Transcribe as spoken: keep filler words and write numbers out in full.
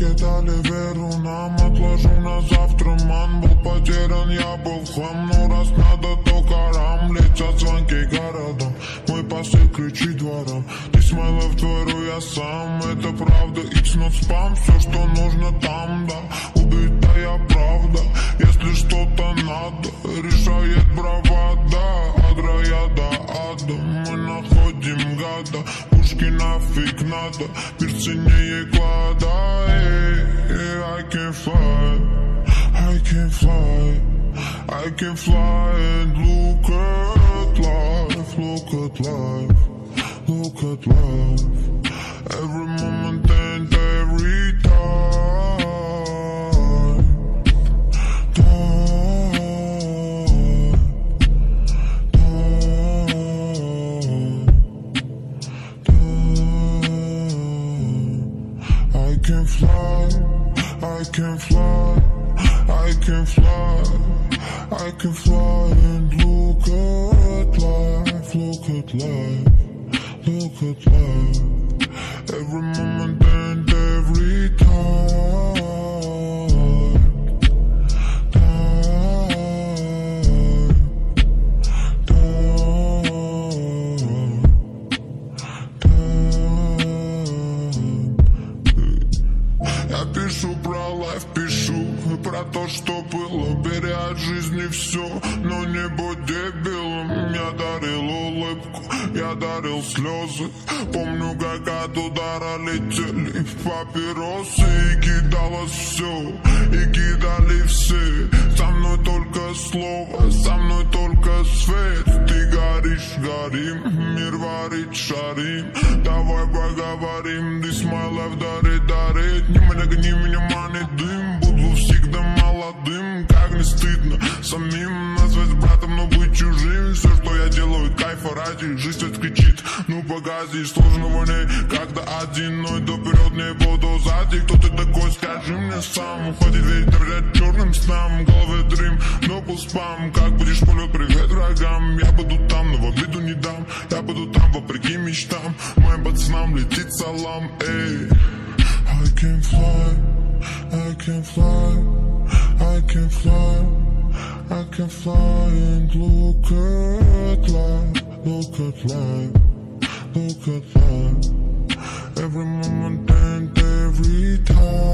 Руки дали веру нам, отложу на завтра. Ман был потерян, я был в хлам. Ну раз надо, то карам. Летят звонки городам, мой посыл ключи дворам. This my love, творю я сам. Это правда, it's not spam. Все, что нужно там, да, убитая правда. Если что-то надо, решает бравада. От рая до ада мы находим гада. Пушки нафиг надо, мир ценнее клада. Эй, эй, I can fly, I can fly, I can fly and look at life, look at life, look at life. Every moment and every time, time, time, time. I can fly, I can fly, I can fly, I can fly and look at life, look at life, look at life. Every moment and every time, time, time, time. Я пишу про лайф, пишу про то, что было. Бери от жизни все, но не будь дебилом. Я дарил улыбку, я дарил слезы. Помню, как от удара летели папиросы. И кидалось все, и кидали все. Со мной только слово, со мной только свет. Ты горишь, горим, мир варит, шарим. Давай поговорим, this my life, дарит, дарит. Не меня гони, меня манит дым. Буду всегда молодым, как не стыдно самим назвать братом, но быть чужим. Все, что я делаю, кайфа ради. Жизнь кричит, ну погоди, сложного не когда один, но иду вперед, не буду сзади. Кто ты такой, скажи мне сам. Уходит ведь доверять черным снам. В голове дрим, но был спам. Как будешь полет, привет врагам. Я буду там, но в обиду не дам. Я буду там, вопреки мечтам. Моим пацанам летит салам, эй. I can fly, I can fly, I can fly, I can fly and look at life, look at life, look at life. Every moment and every time.